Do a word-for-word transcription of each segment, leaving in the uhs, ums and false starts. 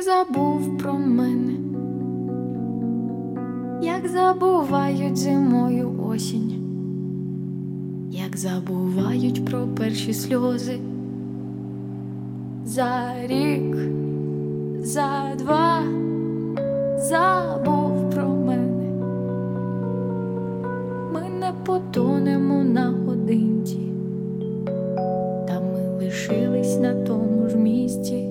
Ти забув про мене, як забувають зимою осінь, як забувають про перші сльози. За рік, за два забув про мене. Ми не потонемо на годинці, та ми лишились на тому ж місці.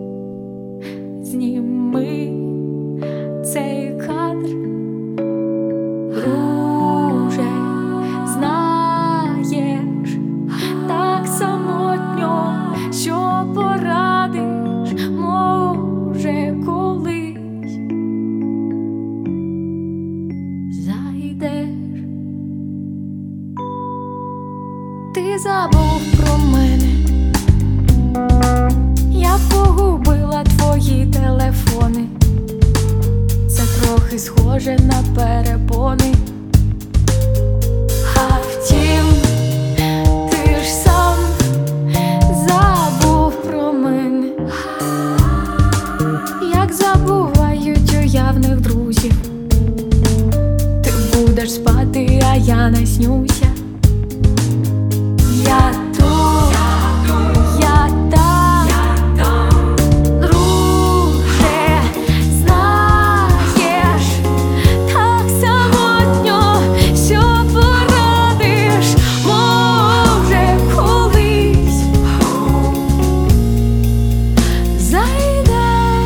Зніми цей кадр, друже, знаєш, так самотньо, що порадиш, може, колись зайдеш. Ти забув про мене, я погубила твої телефони. Це трохи схоже на перепони. А втім, ти ж сам забув про мене, як забувають уявних друзів. Ти будеш спати, а я наснюся. Я тут, я там, друже, знаєш, так самотньо, що порадиш, може, колись зайдеш.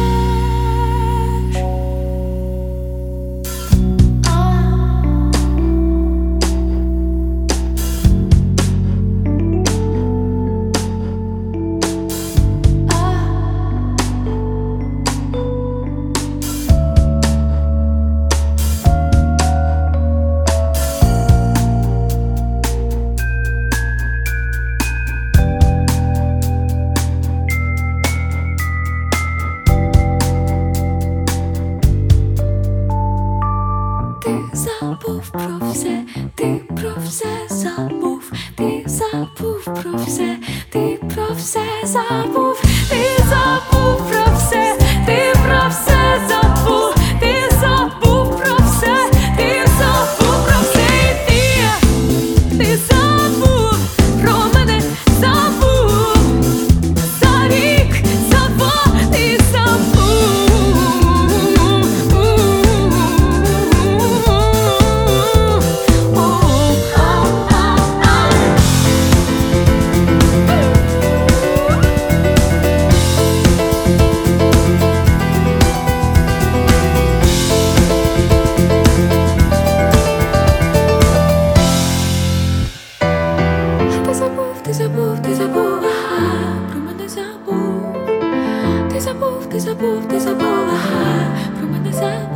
Ти забув про все, ти про все забув, ти забув про все, ти про все забув, ти забув про все, ти про все забув, ти забув про все, ти забув про все, і ти, ти забув про мене, забув, за рік, за два, ти забув. Ти забув, ти забув, ага, про мене забув. Ти забув, ти забув, ти забув, ага, про мене забув.